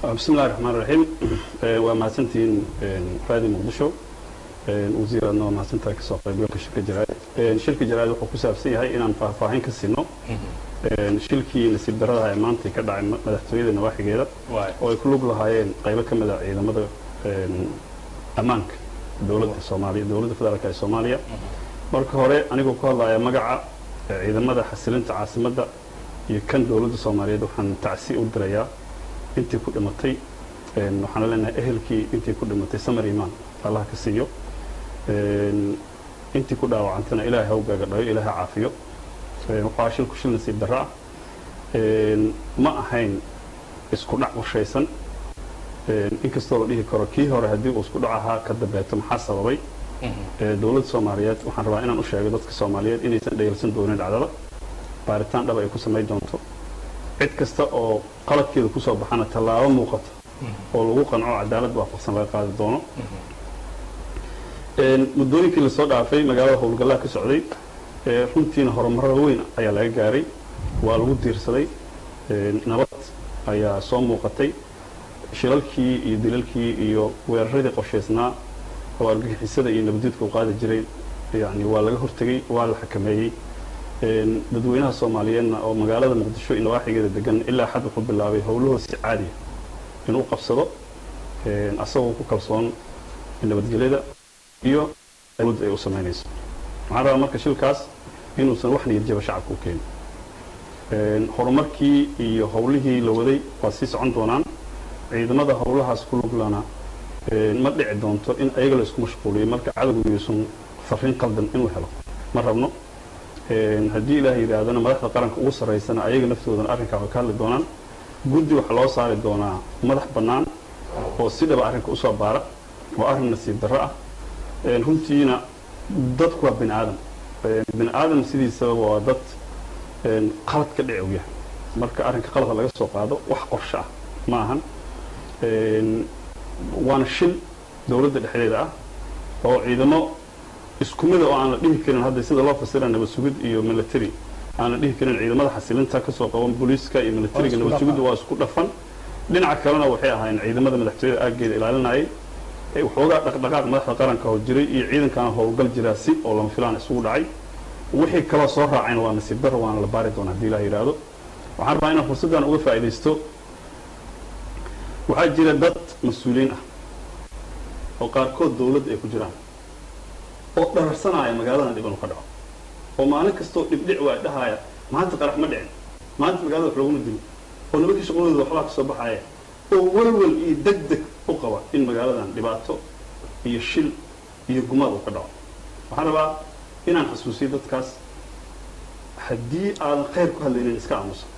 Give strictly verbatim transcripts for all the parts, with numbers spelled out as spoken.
بسم الله الرحمن الرحيم ومع سنتين رادي مقدشو وزير أنه مع سنتين كسوق يقول شركة جرائد شركة جرائد وحكومة سابسية هاي إن فاهين كسينو شركة نسيب درها مانتي كذا مدحتويد النواحي كذا ويكلوا لها هاي قيمة كم مدى إذا مدى أمانك دولة الصومالية دولة فدرالية الصومالية marka hore anigu ku hadlayaa magaca ciidamada xasilinta caasimadda iyo kan dawladda Soomaaliyeed waxaan tacsi u dirayaa intii ku dhimatay een waxaan leenahay ehelkii intii ku dhimatay samar iimaan Allah ka siiyo een intii ku dhaawacantana Ilaahay ha u gagadhayo Ilaahay caafiyo een waxa shil ku shil nasiib darra een ma ahayn isku dhac warshaysan een inkastoo la dhihi karo kii hore hadii uu isku dhacaha ka dambeeyo maxaa sababay dawladda Soomaaliyeed waxaan rabaa inaan u sheego dadka Soomaaliyeed inaysan dheelsan doonin dhacdada baaritaan dhab ay ku sameey doonto cid kasta oo qaladkeeda ku soo baxana tallaabo muuqato oo lagu qanco cadaalad waafaqsan laga qaadi doono een muddooyinkii la soo dhaafay magaalada howlgallada ka socday ee runtiina horumar weyn ayaa laga gaaray waa lagu diirsaday een nabad ayaa soo muuqatay shilalkii iyo dilalkii iyo weeraradii qorsheysnaa oo argagixisada iyo nabadgelyada u qaadi jiray yani waa laga hortagay waa la xakameeyay een dadweynaha Soomaaliyeedna oo magaalada Muqdisho in waaxigeeda degan ilaa xad wuxuu bilaabay howluhu si caadi ah inuu qabsado een asagoo ku kalsoon nabadgelyada iyo awood ay u sameynayso waxaan rabaa marka shilkaas inuusan wax niyad jab shacabka u keenin een horumarkii iyo howlihii la waday waa sii socon doonaan ciidamada howlahaas ku lug lana ma dhici doonto in ayaga la isku mashquuliyo marka cadawgu yuusan fariin qaldan inuu helo ma rabno een hadii Ilaahay yiraahdo madaxda qaranka ugu sareeysan ayaga naftooda arrinka ka hadli doonaan guddi waxa loo saari doonaa madax banaan oo sidaba arrinka u soo baara oo arrin nasiib darro ah een runtiina dadku waa bin aadam bin aadam sidiisa waa dad een qalad ka dhici u yahay marka arrinka qalad laga soo qaado wax qorshe ah ma ahan een waana shil dawladda dhexdeeda ah oo ciidamo isku mid oo aan la dhihi karin hadda sida loo fasiray nabad sugid iyo military aan la dhihi karin ciidamada xasilinta ka soo qaban booliiska iyo military nabad sugid waa isku dhafan dhinaca kalena waxay ahaayeen ciidamada madaxtooyada aageeda ilaalinayay ay waxoogaa dhaqdhaqaaq madaxda qaranka oo jiray iyo ciidankana howlgal jira si oo lama filaan isugu dhacay wixii kala soo raacayna waa nasiib darro waana la baari doonaa hadii la yiraahdo waxaan rabaa inaan fursadan uga faa'iideysto waxaa jira dad mas'uuliin ah oo qaarkood dawladda ay ku jiraan oo dhararsanaya magaalada dhiban ka dhaco oo maalin kasta dhibdhic waa dhahaaya maanta qarax ma dhicin maanta magaalada wax lagu dilo oo nabadii shaqadooda waxba ka soo baxaya oo walwal iyo degdeg u qaba in magaaladan dhibaato iyo shil iyo gumaad uu ka dhaco waxaan rabaa inaan xasuusiyo dadkaas haddii aan khayr ku hadlaynin iska aamuso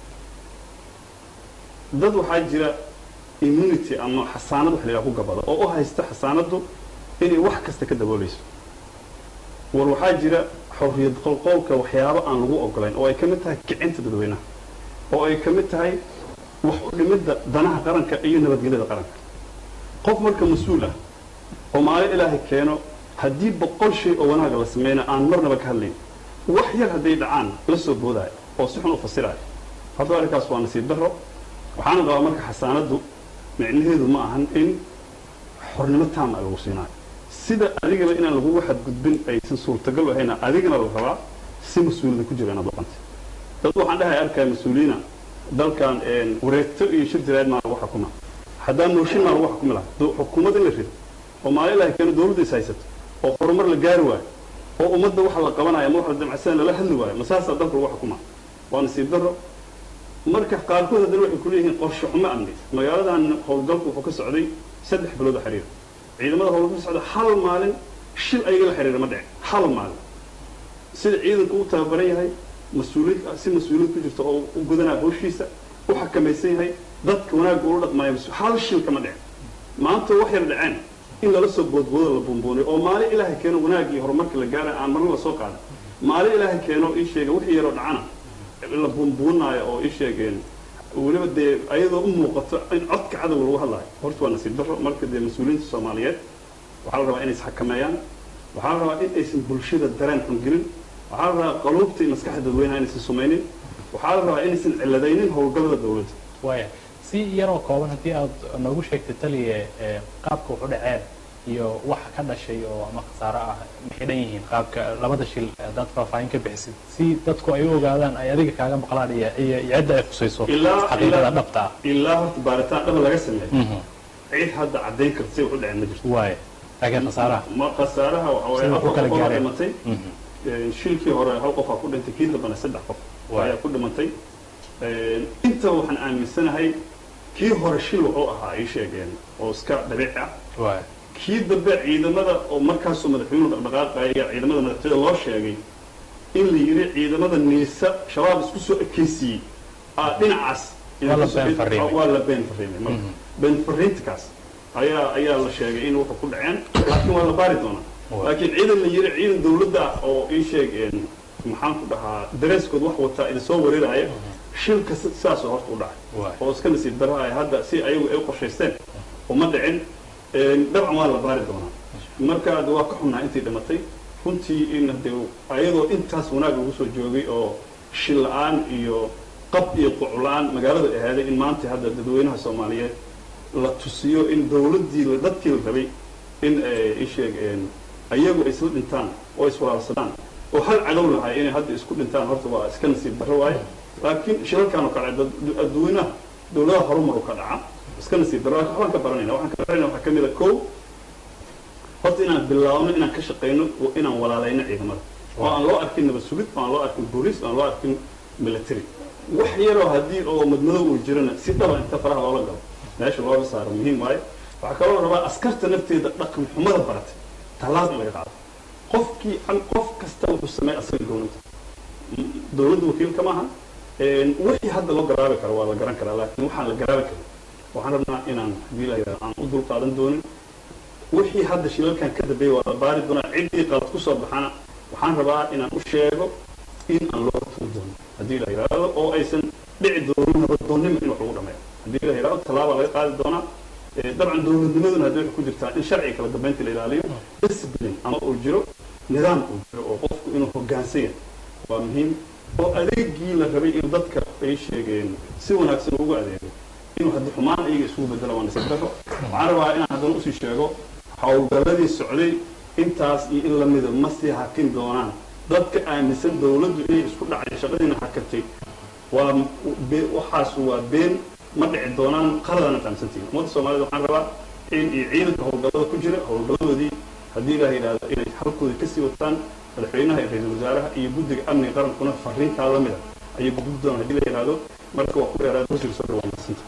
dad waxaa jira immunity ama xasaanad wax la ku gabado oo u haysta xasaanadu inay wax kasta ka dabooleyso war waxaa jira xorriyad qolqolka waxyaabo aan lagu ogolayn oo ay ka mid tahay kicinta dadweynaha oo ay ka mid tahay wax u dhimida danaha qaranka iyo nabadgelyada qaranka qof marka mas'uul ah oo maalin Ilaahay keeno haddii boqol shay oo wanaag la sameeyna aan marnaba ka hadlayn wax yar haday dhacaan la soo booday oo si xun u fasiraay hadda arkaas waa nasiib darro waxaan qabaa marka xasaanadu micnaheedu ma ahan in xornimo taam ah lagu siinayo sida adigaba inaan lagu waxad gudbin aysan suurtagal ahayn adigana la rabaa si mas'uuliyad ku jiraan dhaqanta dad waxaan dhahay arkay mas'uuliina dalkan een wareegto iyo shir jiraad ma waxa kuma haddaan nooshin ma waxa kuma laha xukuumadda la rid oo maalilaha keenay dawladda saysato oo horumar la gaari waayo oo ummadda waxa la qabanayo ma waxa damacsan la hadli waayo masaasa dalka waxa kuma waa nasiib darro marka qaarkood hadda waxay ku leeyihiin qorshe xumo amni magaaladan howlgalku wuxuu ka socday saddex bilood xiriir ciidamada howlgalka socda hal maalin shil ay la xiriir ma dhicin hal maalin sida ciidanku u tababaran yahay mas'uuliyad si mas'uuliyad ku jirto oo u gudanaa hawshiisa u xakamaysan yahay dadka wanaag u dhaqmayo hal shil kama dhicin maanta wax yar dhaceen in la soo boodboodo la bumbuunay oo maalin Ilaahay keeno wanaag iyo horumarka la gaaray aan marna la soo qaadan maalin Ilaahay keeno ii sheegay wixii yar oo dhacana la bumbuunayo oo ii sheegeen waliba dee ayadoo u muuqato in codka cadow lagu hadlayo horta waa nasiib darro marka dee mas'uuliyiinta Soomaaliyeed waxaa la rabaa inay xakameeyaan waxaa la rabaa in aysan bulshada dareen xun gelin waxaa la rabaa qaluubta iyo maskaxda dadweynaha inaysan samaynin waxaa la rabaa inaysan ciladaynin howlgallada dawladda waaya si yaroo kooban haddii aad noogu sheegtay taliye qaabka wuxu dhaceen iyo waxa ka dhashay oo ama khasaaro ah maxay dhan yihiin qaabka labada shil dad faahfaahin ka bixisid si dadku ay u ogaadaan ay adiga kaaga maqlaan iyo cidda ay khusayso xaqiiqada dhabta ah ilaa horta baaritaan dhab laga sameeyay cid hadda caddayn karta si wuxu dhaceen ma jirto waay laakiin khasaaraha ma khasaaraha waxa way ku kala gaareen shilkii hore hal qof ku dhintay kii dambana saddex qof ayaa ku dhintay inta waxaan aaminsanahay kii hore shil wuxuu ahaa ay sheegeen oo iska dabiici ah waay kii dambe ciidamada oo markaasoo madaxweynuhu dhaqdhaqaaqaya ciidamada madaxtooyada loo sheegay in la yiri ciidamada niisa shabaab isku soo ekeysiyey ah dhinacaas waa la been fariimay been fariintaas ayaa ayaa la sheegay in wuxuu ku dhaceen laakiin waa la baari doonaa laakiin ciidan la yiri ciidan dawladda oo ay sheegeen maxaan ku dhahaa dareeskood wax wata in soo wareeraya shilka saas oo horta u dhacay oo iska nasiib darro hadda si ayagu ay u qorshaysteen uma dhicin dabcan waa la baari doonaa marka waa ka xunnaa intii dhimatay runtii in hadee ayadoo intaas wanaag lagu soo joogay oo shil la-aan iyo qab iyo quclaan magaalada ahaaday in maanta hadda dadweynaha soomaaliyeed la tusiyo in dawladdii dadkii la rabay in ay sheegeen ayagu ay isla dhintaan oo iswalaalsadaan oo hal cadow lahay inay hadda isku dhintaan horta waa iska nasiib darro waaye laakiin shilalkan oo kale dadweynaha dawladaha horumaru ka dhaca iska nasiib darro waxaan ka baranayna waxaan ka baranayna waxaa ka mid a kow horta inaan bilaabno inaan ka shaqayno inaan walaalayno ciidamada oo aan loo arkin nabad sugid oo aan loo arkin booliis oo aan loo arkin military wax yaroo haddii oo madmadow uu jirana si dhaba inta faraha loola galo meesha looga saaro muhiim waaye waxaa kaloo rabaa askarta nafteeda dhaqan xumada baratay tallaab in laga qaado qofkii qof kasta wuxuu sameey asaga dowladda dowladda wakiilka maaha wixii hadda loo garaabi karo waa la garan karaa laakiin waxaan la garaabi karin waxaan rabnaa inaan hadii la yidhahdo aan u dul qaadan doonin wixii hadda shilalkan ka dambeeyay waa la baari doonaa ciddii qalad ku soo baxana waxaan rabaa inaan u sheego in aan loo tuur doonin haddii la yidhahdo oo aysan dhici doonin nabadoonnimo in wax lagu dhameeyo haddii la yidhahdo tallaaba laga qaadi doonaa dabcan dowladnimaduna hadday waxay ku jirtaa in sharciga kala dambeynta la ilaaliyo discipline ama uu jiro nidaam uu jiro oo qofku inuu hoggaansan yahay waa muhiim oo adeegii la rabay in dadka ay sheegeen si wanaagsan ugu adeego inuu haddi xumaan ayaga isugu bedelo waa nasiib darro waxaan rabaa inaan haddana usii sheego howlgalladii socday intaas iyo in lamida ma sii hakin doonaan dadka aaminsan dawladdu inay isku dhacay shaqadiina hakatay waa waxaas waa been ma dhici doonaan qaladana fahamsantiin ummadda soomaalida waxaan rabaa in iyo ciidanka howlgallada ku jira howlgalladoodii haddii ilaah yidhahdo inay halkoodii kasii wataan madaxweynaha iyo ra-iisul wasaaraha iyo guddiga amniga qarankuna fariintaa lamida ayay gudbi doonaan haddii la yidhahdo marka waa ku dheeraad hosiga soo dhawaan